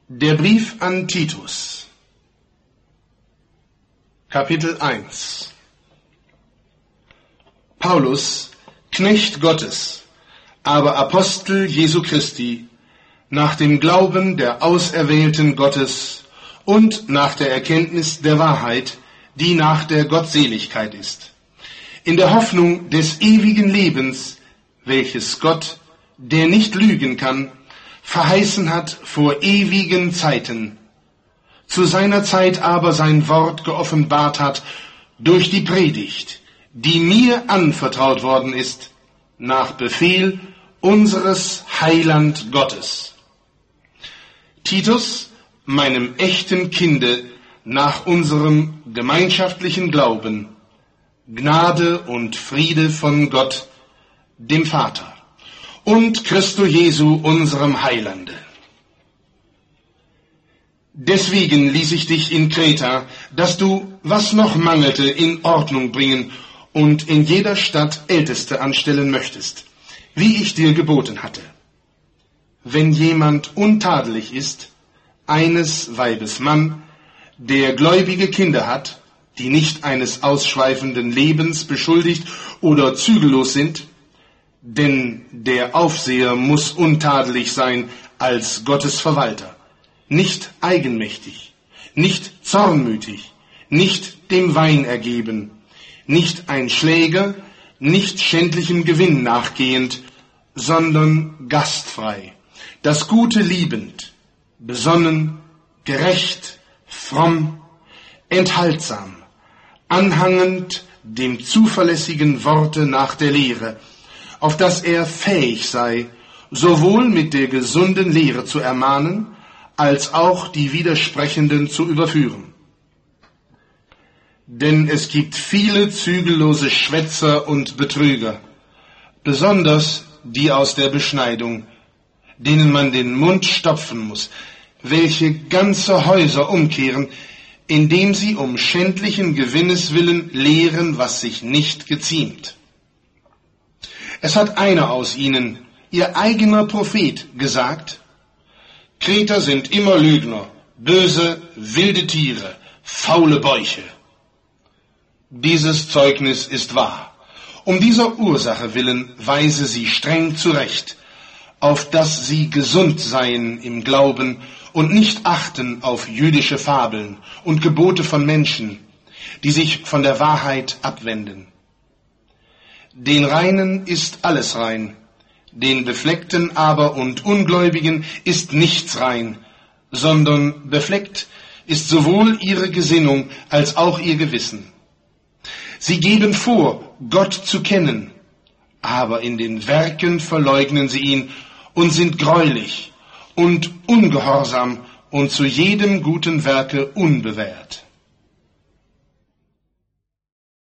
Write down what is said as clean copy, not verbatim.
Der Brief an Titus, Kapitel 1. Paulus, Knecht Gottes, aber Apostel Jesu Christi, nach dem Glauben der Auserwählten Gottes und nach der Erkenntnis der Wahrheit, die nach der Gottseligkeit ist, in der Hoffnung des ewigen Lebens, welches Gott, der nicht lügen kann, verheißen hat vor ewigen Zeiten, zu seiner Zeit aber sein Wort geoffenbart hat durch die Predigt, die mir anvertraut worden ist, nach Befehl unseres Heiland Gottes. Titus, meinem echten Kinde, nach unserem gemeinschaftlichen Glauben, Gnade und Friede von Gott, dem Vater, und Christo Jesu, unserem Heilande. Deswegen ließ ich dich in Kreta, dass du, was noch mangelte, in Ordnung bringen und in jeder Stadt Älteste anstellen möchtest, wie ich dir geboten hatte. Wenn jemand untadelig ist, eines Weibes Mann, der gläubige Kinder hat, die nicht eines ausschweifenden Lebens beschuldigt oder zügellos sind, denn der Aufseher muss untadelig sein als Gottes Verwalter, nicht eigenmächtig, nicht zornmütig, nicht dem Wein ergeben, nicht ein Schläger, nicht schändlichem Gewinn nachgehend, sondern gastfrei, das Gute liebend, besonnen, gerecht, fromm, enthaltsam, anhangend dem zuverlässigen Worte nach der Lehre, auf dass er fähig sei, sowohl mit der gesunden Lehre zu ermahnen, als auch die Widersprechenden zu überführen. Denn es gibt viele zügellose Schwätzer und Betrüger, besonders die aus der Beschneidung, denen man den Mund stopfen muss, welche ganze Häuser umkehren, indem sie um schändlichen Gewinnes willen lehren, was sich nicht geziemt. Es hat einer aus ihnen, ihr eigener Prophet, gesagt: Kreter sind immer Lügner, böse, wilde Tiere, faule Bäuche. Dieses Zeugnis ist wahr. Um dieser Ursache willen weise sie streng zurecht, auf dass sie gesund seien im Glauben und nicht achten auf jüdische Fabeln und Gebote von Menschen, die sich von der Wahrheit abwenden. Den Reinen ist alles rein, den Befleckten aber und Ungläubigen ist nichts rein, sondern befleckt ist sowohl ihre Gesinnung als auch ihr Gewissen. Sie geben vor, Gott zu kennen, aber in den Werken verleugnen sie ihn und sind greulich und ungehorsam und zu jedem guten Werke unbewährt.